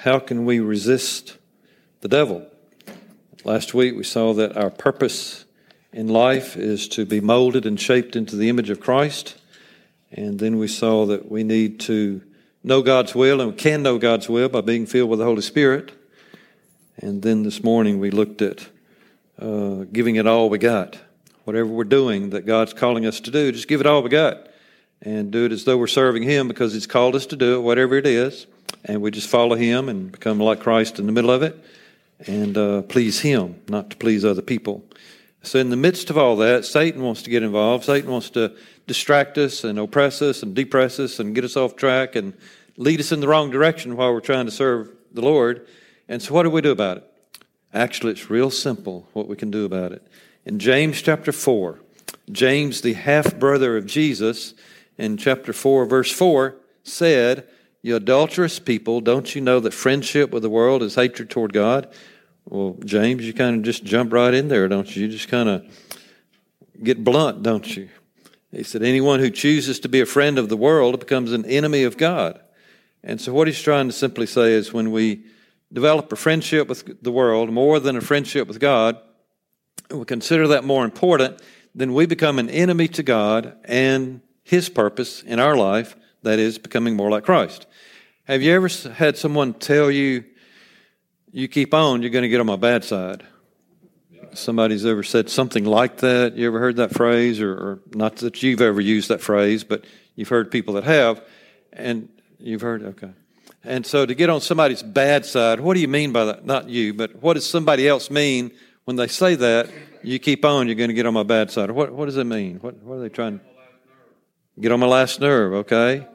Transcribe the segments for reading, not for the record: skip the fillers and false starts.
how can we resist the devil? Last week we saw that our purpose in life is to be molded and shaped into the image of Christ. And then we saw that we need to know God's will, and we can know God's will by being filled with the Holy Spirit. And then this morning we looked at giving it all we got. Whatever we're doing that God's calling us to do, just give it all we got. And do it as though we're serving Him because He's called us to do it, whatever it is. And we just follow Him and become like Christ in the middle of it. And please Him, not to please other people. So in the midst of all that, Satan wants to get involved. Satan wants to distract us and oppress us and depress us and get us off track and lead us in the wrong direction while we're trying to serve the Lord. And so what do we do about it? Actually, it's real simple what we can do about it. In James chapter 4, James, the half-brother of Jesus, in chapter 4, verse 4, said, "You adulterous people, don't you know that friendship with the world is hatred toward God?" Well, James, you kind of just jump right in there, don't you? You just kind of get blunt, don't you? He said, anyone who chooses to be a friend of the world becomes an enemy of God. And so what he's trying to simply say is when we develop a friendship with the world more than a friendship with God, and we consider that more important, then we become an enemy to God and His purpose in our life, that is, becoming more like Christ. Have you ever had someone tell you, you keep on, you're going to get on my bad side? Somebody's ever said something like that? You ever heard that phrase? Or not that you've ever used that phrase, but you've heard people that have. And you've heard, okay. And so to get on somebody's bad side, what do you mean by that? Not you, but what does somebody else mean when they say that? You keep on, you're going to get on my bad side. What does it mean? What are they trying to get on my last nerve? Okay.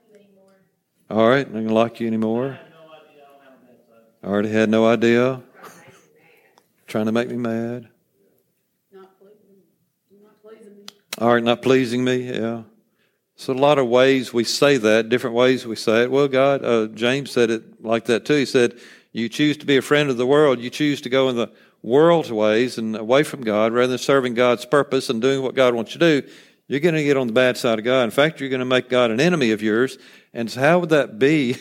All right, I'm not going to like you anymore. I already had no idea. Trying to make me mad. Not pleasing me. All right, not pleasing me, yeah. So a lot of ways we say that, different ways we say it. Well, God, James said it like that too. He said, you choose to be a friend of the world. You choose to go in the world's ways and away from God rather than serving God's purpose and doing what God wants you to do. You're going to get on the bad side of God. In fact, you're going to make God an enemy of yours. And so how would that be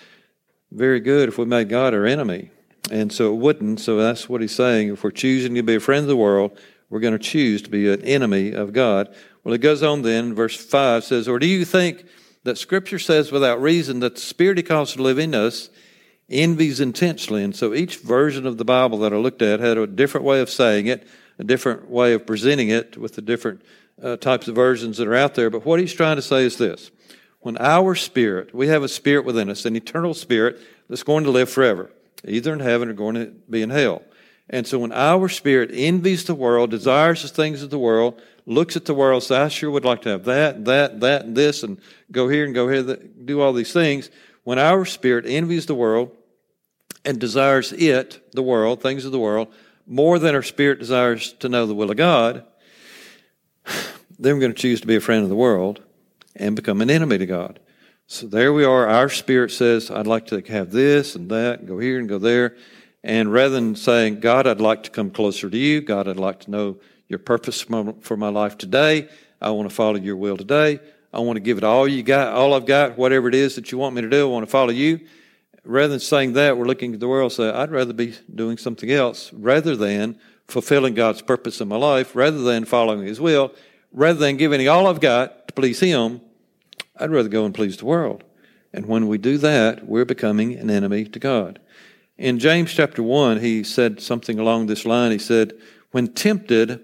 very good if we made God our enemy? And so it wouldn't. So that's what he's saying. If we're choosing to be a friend of the world, we're going to choose to be an enemy of God. Well, it goes on then, verse 5 says, or do you think that Scripture says without reason that the Spirit He caused to live in us envies intensely? And so each version of the Bible that I looked at had a different way of saying it, a different way of presenting it with the different types of versions that are out there. But what he's trying to say is this. When our spirit, we have a spirit within us, an eternal spirit that's going to live forever, either in heaven or going to be in hell. And so when our spirit envies the world, desires the things of the world, looks at the world, says, I sure would like to have that, and this, and go here and go here, do all these things. When our spirit envies the world and desires it, the world, things of the world, more than our spirit desires to know the will of God, then we're going to choose to be a friend of the world and become an enemy to God. So there we are. Our spirit says, I'd like to have this and that, and go here and go there. And rather than saying, God, I'd like to come closer to you. God, I'd like to know your purpose for my life today. I want to follow your will today. I want to give it all you got, all I've got, whatever it is that you want me to do. I want to follow you. Rather than saying that, we're looking at the world and say, I'd rather be doing something else rather than fulfilling God's purpose in my life, rather than following His will, rather than giving all I've got to please Him. I'd rather go and please the world. And when we do that, we're becoming an enemy to God. In James chapter 1, he said something along this line. He said, when tempted,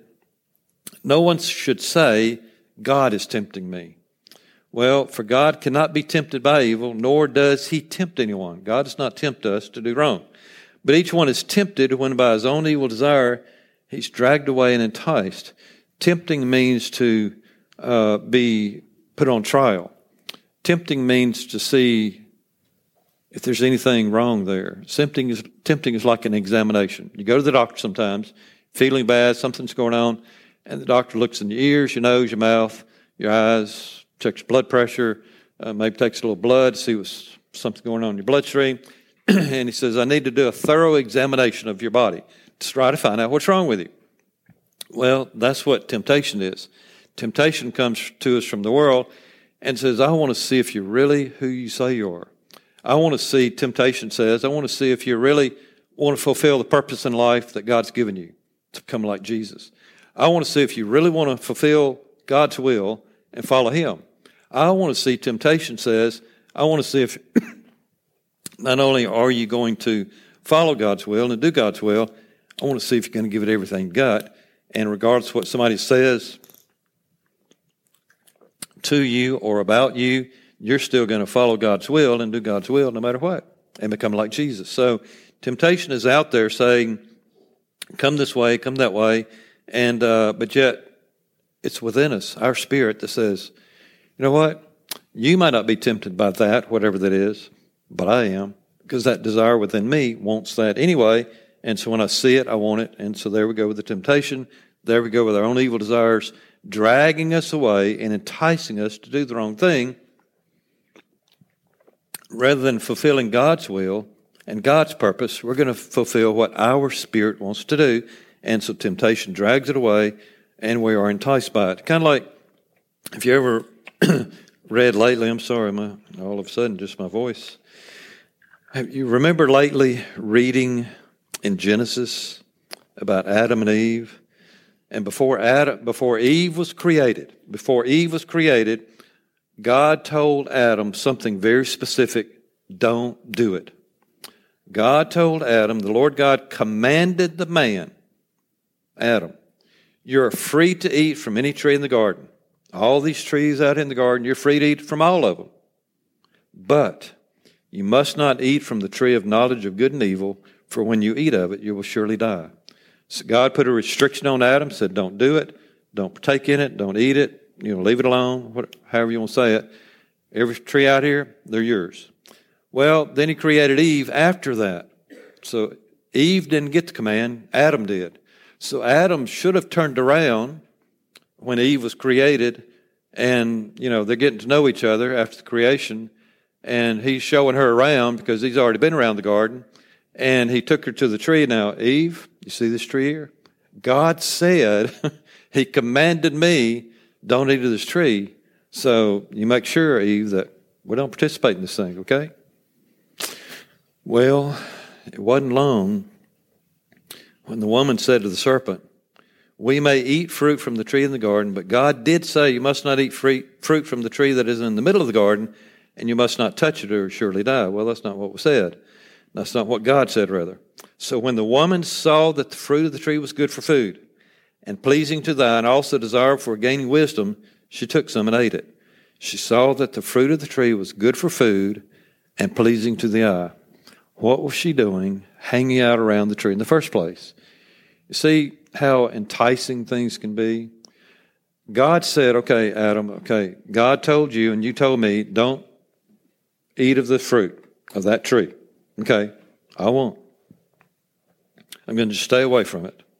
no one should say, God is tempting me. Well, for God cannot be tempted by evil, nor does He tempt anyone. God does not tempt us to do wrong. But each one is tempted when by his own evil desire he's dragged away and enticed. Tempting means to be put on trial. Tempting means to see if there's anything wrong there. Tempting is like an examination. You go to the doctor sometimes, feeling bad, something's going on, and the doctor looks in your ears, your nose, your mouth, your eyes, checks your blood pressure, maybe takes a little blood, see what's something going on in your bloodstream, and he says, I need to do a thorough examination of your body to try to find out what's wrong with you. Well, that's what temptation is. Temptation comes to us from the world and says, I want to see if you're really who you say you are. I want to see, temptation says, I want to see if you really want to fulfill the purpose in life that God's given you to become like Jesus. I want to see if you really want to fulfill God's will and follow Him. I want to see, temptation says, I want to see if not only are you going to follow God's will and do God's will, I want to see if you're going to give it everything you got. And regardless of what somebody says to you or about you, you're still going to follow God's will and do God's will no matter what and become like Jesus. So temptation is out there saying, come this way, come that way, and but yet it's within us, our spirit, that says, you know what? You might not be tempted by that, whatever that is, but I am, because that desire within me wants that anyway. And so when I see it, I want it. And so there we go with the temptation. There we go with our own evil desires, dragging us away and enticing us to do the wrong thing, rather than fulfilling God's will and God's purpose. We're going to fulfill what our spirit wants to do. And so temptation drags it away, and we are enticed by it. Kind of like, if you ever read lately, I'm sorry, all of a sudden, just my voice. You remember lately reading in Genesis about Adam and Eve? And before Eve was created, God told Adam something very specific: don't do it. God told Adam, the Lord God commanded the man, Adam, you're free to eat from any tree in the garden. All these trees out in the garden, you're free to eat from all of them. But you must not eat from the tree of knowledge of good and evil, for when you eat of it, you will surely die. So God put a restriction on Adam, said don't do it, don't partake in it, don't eat it, leave it alone, however you want to say it. Every tree out here, they're yours. Well, then He created Eve after that. So Eve didn't get the command, Adam did. So Adam should have turned around when Eve was created, and, they're getting to know each other after the creation, and he's showing her around because he's already been around the garden, and he took her to the tree. Now, Eve, you see this tree here? God said, He commanded me, don't eat of this tree. So you make sure, Eve, that we don't participate in this thing, okay? Well, it wasn't long when the woman said to the serpent, we may eat fruit from the tree in the garden, but God did say you must not eat fruit from the tree that is in the middle of the garden, and you must not touch it or surely die. Well, that's not what was said. That's not what God said, rather. So when the woman saw that the fruit of the tree was good for food, and pleasing to the eye, and also desirable for gaining wisdom, she took some and ate it. She saw that the fruit of the tree was good for food and pleasing to the eye. What was she doing hanging out around the tree in the first place? You see how enticing things can be? God said, okay, Adam, okay, God told you and you told me, don't eat of the fruit of that tree. Okay, I won't. I'm going to just stay away from it.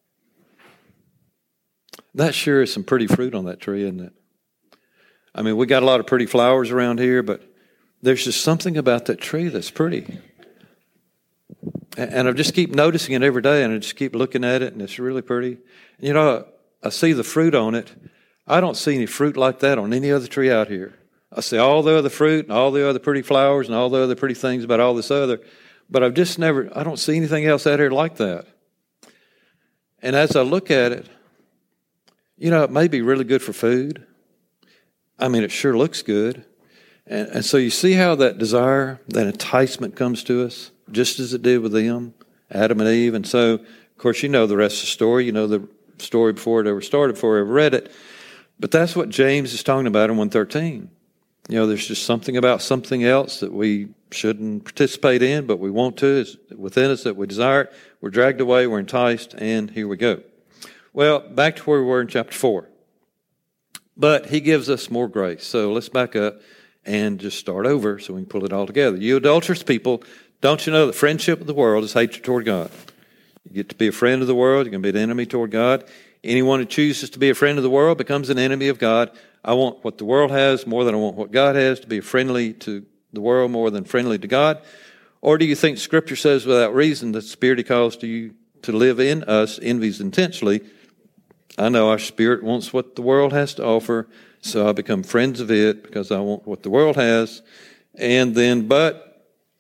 That sure is some pretty fruit on that tree, isn't it? I mean, we got a lot of pretty flowers around here, but there's just something about that tree that's pretty. And I just keep noticing it every day, and I just keep looking at it, and it's really pretty. I see the fruit on it. I don't see any fruit like that on any other tree out here. I see all the other fruit and all the other pretty flowers and all the other pretty things about all this other, but I don't see anything else out here like that. And as I look at it, it may be really good for food. I mean, it sure looks good. And so you see how that desire, that enticement comes to us, just as it did with them, Adam and Eve. And so, of course, you know the rest of the story. You know the story before it ever started, before I ever read it. But that's what James is talking about in 1:13. There's just something about something else that we shouldn't participate in, but we want to. It's within us that we desire it. We're dragged away, we're enticed, and here we go. Well, back to where we were in chapter 4. But he gives us more grace. So let's back up and just start over so we can pull it all together. You adulterous people, don't you know that friendship with the world is hatred toward God? You get to be a friend of the world, you're going to be an enemy toward God. Anyone who chooses to be a friend of the world becomes an enemy of God. I want what the world has more than I want what God has, to be friendly to the world more than friendly to God. Or do you think Scripture says without reason that the Spirit He calls to you to live in us envies intensely? I know our spirit wants what the world has to offer, so I become friends of it because I want what the world has. And then, but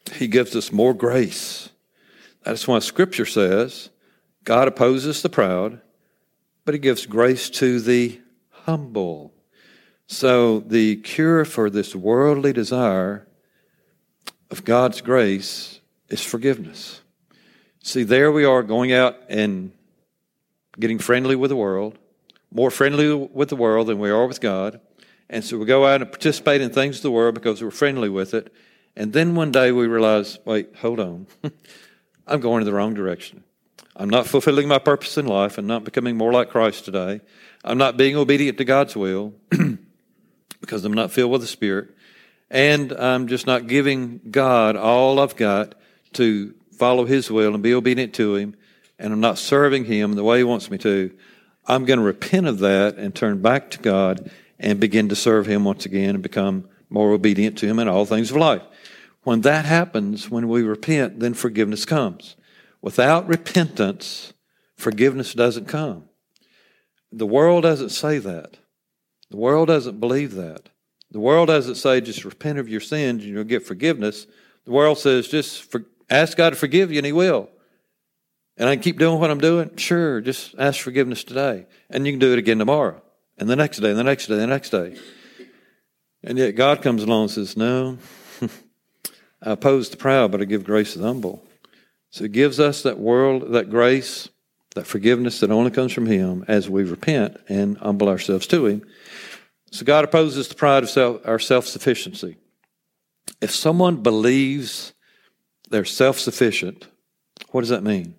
He gives us more grace. That's why Scripture says God opposes the proud, but He gives grace to the humble. So the cure for this worldly desire of God's grace is forgiveness. See, there we are going out and getting friendly with the world, more friendly with the world than we are with God. And so we go out and participate in things of the world because we're friendly with it. And then one day we realize, wait, hold on. I'm going in the wrong direction. I'm not fulfilling my purpose in life. I'm not becoming more like Christ today. I'm not being obedient to God's will because I'm not filled with the Spirit. And I'm just not giving God all I've got to follow His will and be obedient to Him. And I'm not serving Him the way He wants me to. I'm going to repent of that and turn back to God and begin to serve Him once again and become more obedient to Him in all things of life. When that happens, when we repent, then forgiveness comes. Without repentance, forgiveness doesn't come. The world doesn't say that. The world doesn't believe that. The world doesn't say just repent of your sins and you'll get forgiveness. The world says just ask God to forgive you and He will. And I can keep doing what I'm doing? Sure, just ask forgiveness today. And you can do it again tomorrow. And the next day, and the next day, and the next day. And yet God comes along and says, no, I oppose the proud, but I give grace to the humble. So He gives us that grace, that forgiveness that only comes from Him as we repent and humble ourselves to Him. So God opposes the pride of our self-sufficiency. If someone believes they're self-sufficient, what does that mean?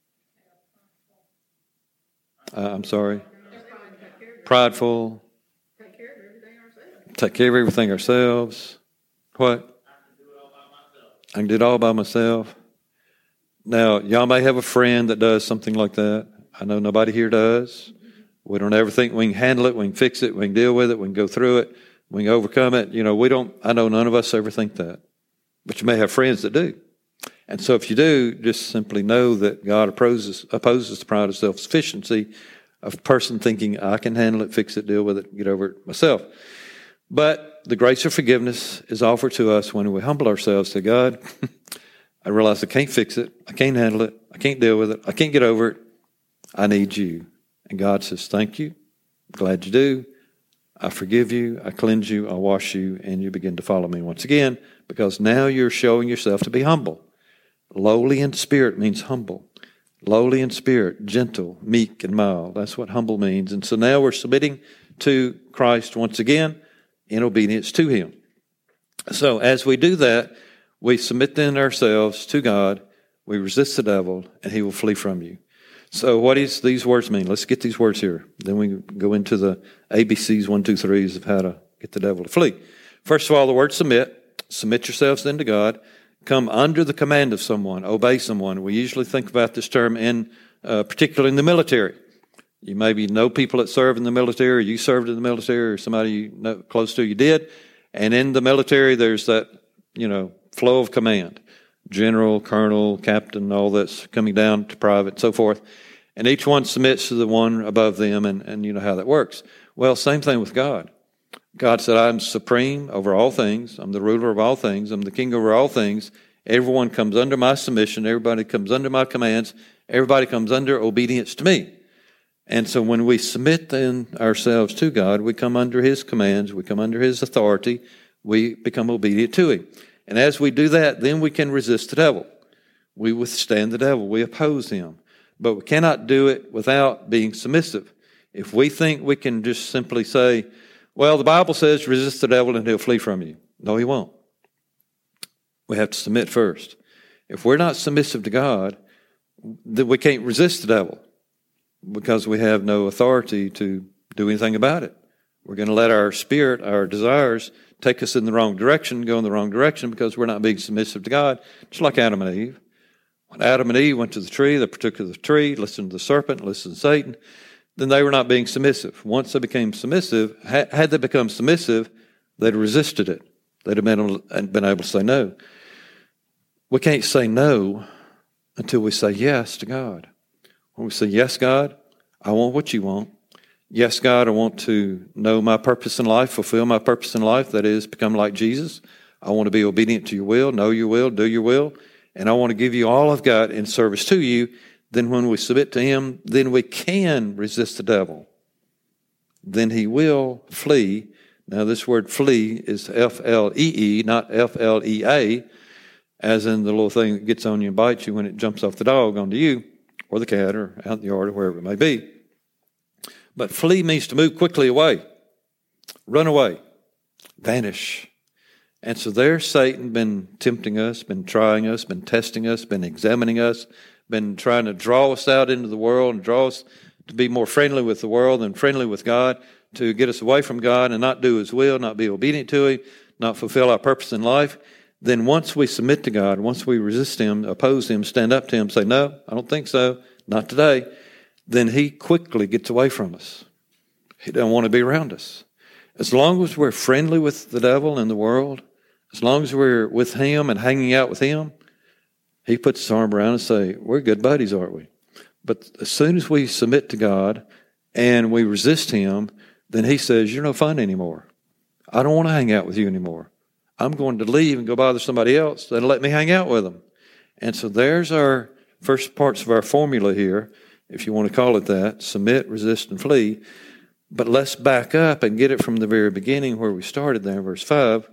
I'm sorry. Prideful. Take care of everything ourselves. What? I can do it all by myself. Now, y'all may have a friend that does something like that. I know nobody here does. We don't ever think we can handle it, we can fix it, we can deal with it, we can go through it, we can overcome it. I know none of us ever think that. But you may have friends that do. And so if you do, just simply know that God opposes the pride of self-sufficiency, of a person thinking, I can handle it, fix it, deal with it, get over it myself. But the grace of forgiveness is offered to us when we humble ourselves to God. I realize I can't fix it, I can't handle it, I can't deal with it, I can't get over it. I need you. And God says, thank you, I'm glad you do. I forgive you, I cleanse you, I wash you, and you begin to follow me once again, because now you're showing yourself to be humble. Lowly in spirit means humble. Lowly in spirit, gentle, meek, and mild. That's what humble means. And so now we're submitting to Christ once again in obedience to Him. So as we do that, we submit then ourselves to God, we resist the devil, and he will flee from you. So what does these words mean? Let's get these words here. Then we go into the ABCs, 1, 2, 3s of how to get the devil to flee. First of all, the word submit. Submit yourselves then to God. Come under the command of someone, obey someone. We usually think about this term particularly in the military. You maybe know people that serve in the military, or you served in the military, or somebody you know close to you did. And in the military, there's that, flow of command. General, colonel, captain, all that's coming down to private, so forth. And each one submits to the one above them, and you know how that works. Well, same thing with God. God said, I'm supreme over all things. I'm the ruler of all things. I'm the king over all things. Everyone comes under my submission. Everybody comes under my commands. Everybody comes under obedience to me. And so when we submit then ourselves to God, we come under His commands. We come under His authority. We become obedient to Him. And as we do that, then we can resist the devil. We withstand the devil. We oppose him. But we cannot do it without being submissive. If we think we can just simply say, well, the Bible says resist the devil and he'll flee from you. No, he won't. We have to submit first. If we're not submissive to God, then we can't resist the devil because we have no authority to do anything about it. We're going to let our spirit, our desires, take us in the wrong direction, go in the wrong direction because we're not being submissive to God, just like Adam and Eve. When Adam and Eve went to the tree, they partook of the tree, listened to the serpent, listened to Satan, then they were not being submissive. Once they became submissive, had they become submissive, they'd resisted it. They'd have been able to say no. We can't say no until we say yes to God. When we say, yes, God, I want what you want. Yes, God, I want to know my purpose in life, fulfill my purpose in life, that is, become like Jesus. I want to be obedient to your will, know your will, do your will, and I want to give you all I've got in service to you. Then when we submit to him, then we can resist the devil. Then he will flee. Now this word flee is F-L-E-E, not F-L-E-A, as in the little thing that gets on you and bites you when it jumps off the dog onto you, or the cat, or out in the yard, or wherever it may be. But flee means to move quickly away, run away, vanish. And so there's Satan been tempting us, been trying us, been testing us, been examining us, been trying to draw us out into the world and draw us to be more friendly with the world than friendly with God, to get us away from God and not do his will, not be obedient to him, not fulfill our purpose in life. Then once we submit to God, once we resist him, oppose him, stand up to him, say, no, I don't think so, not today, then he quickly gets away from us. He doesn't want to be around us. As long as we're friendly with the devil and the world, as long as we're with him and hanging out with him, he puts his arm around us and say, we're good buddies, aren't we? But as soon as we submit to God and we resist him, then he says, you're no fun anymore. I don't want to hang out with you anymore. I'm going to leave and go bother somebody else that'll let me hang out with them. And so there's our first parts of our formula here, if you want to call it that: submit, resist, and flee. But let's back up and get it from the very beginning where we started there in verse 5.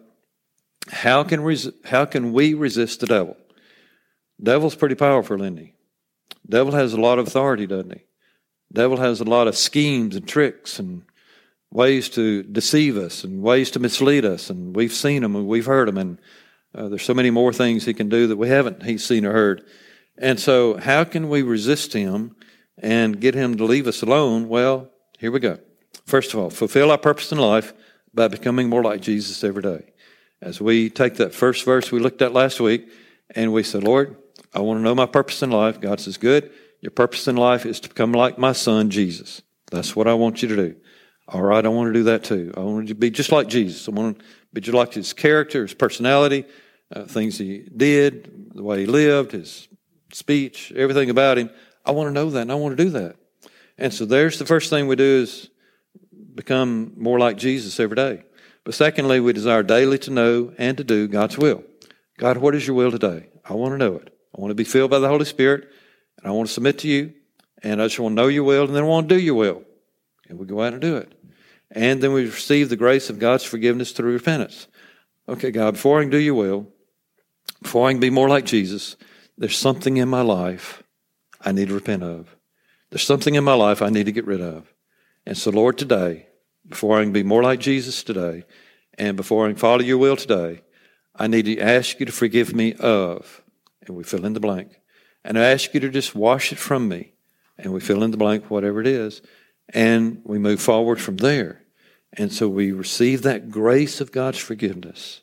How can we resist the devil? Devil's pretty powerful, isn't he? Devil has a lot of authority, doesn't he? Devil has a lot of schemes and tricks and ways to deceive us and ways to mislead us, and we've seen them and we've heard them, and there's so many more things he can do that we haven't seen or heard. And so how can we resist him and get him to leave us alone? Well, here we go. First of all, fulfill our purpose in life by becoming more like Jesus every day. As we take that first verse we looked at last week and we said, Lord, I want to know my purpose in life. God says, good. Your purpose in life is to become like my son, Jesus. That's what I want you to do. All right, I want to do that too. I want you to be just like Jesus. I want to be just like his character, his personality, things he did, the way he lived, his speech, everything about him. I want to know that and I want to do that. And so there's the first thing we do is become more like Jesus every day. But secondly, we desire daily to know and to do God's will. God, what is your will today? I want to know it. I want to be filled by the Holy Spirit, and I want to submit to you, and I just want to know your will, and then I want to do your will. And we go out and do it. And then we receive the grace of God's forgiveness through repentance. Okay, God, before I can do your will, before I can be more like Jesus, there's something in my life I need to repent of. There's something in my life I need to get rid of. And so, Lord, today, before I can be more like Jesus today, and before I can follow your will today, I need to ask you to forgive me of, and we fill in the blank. And I ask you to just wash it from me, and we fill in the blank, whatever it is, and we move forward from there. And so we receive that grace of God's forgiveness.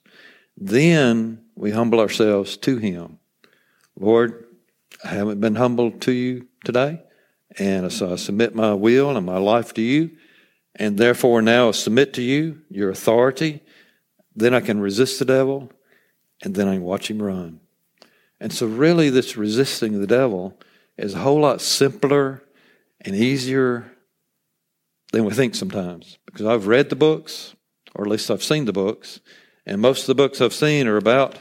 Then we humble ourselves to him. Lord, I haven't been humble to you today, and so I submit my will and my life to you, and therefore now I submit to you, your authority. Then I can resist the devil, and then I can watch him run. And so really this resisting the devil is a whole lot simpler and easier than we think sometimes. Because I've read the books, or at least I've seen the books, and most of the books I've seen are about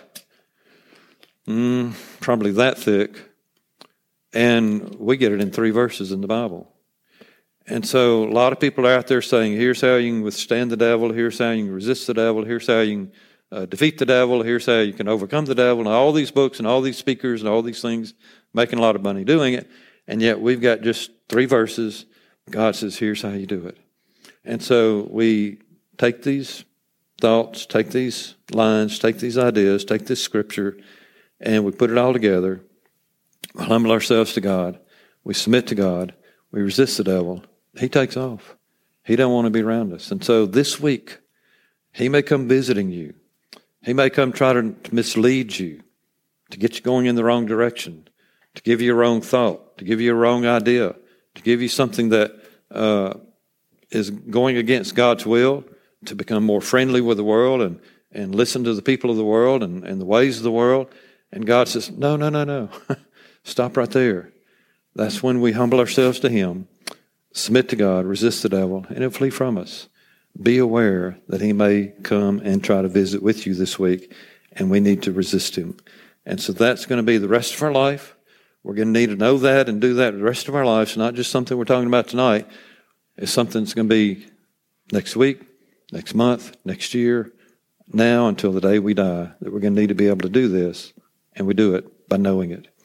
probably that thick, and we get it in 3 verses in the Bible. And so a lot of people are out there saying, here's how you can withstand the devil, here's how you can resist the devil, here's how you can defeat the devil, here's how you can overcome the devil, and all these books and all these speakers and all these things, making a lot of money doing it, and yet we've got just 3 verses. God says, here's how you do it. And so we take these thoughts, take these lines, take these ideas, take this scripture, and we put it all together. We humble ourselves to God. We submit to God. We resist the devil. He takes off. He don't want to be around us. And so this week, he may come visiting you. He may come try to mislead you, to get you going in the wrong direction, to give you a wrong thought, to give you a wrong idea, to give you something that is going against God's will, to become more friendly with the world and listen to the people of the world and the ways of the world. And God says, no. Stop right there. That's when we humble ourselves to him, submit to God, resist the devil, and he'll flee from us. Be aware that he may come and try to visit with you this week. and we need to resist him. And so that's going to be the rest of our life. We're going to need to know that and do that the rest of our lives, not just something we're talking about tonight. It's something that's going to be next week, next month, next year, now until the day we die, that we're going to need to be able to do this, and we do it by knowing it.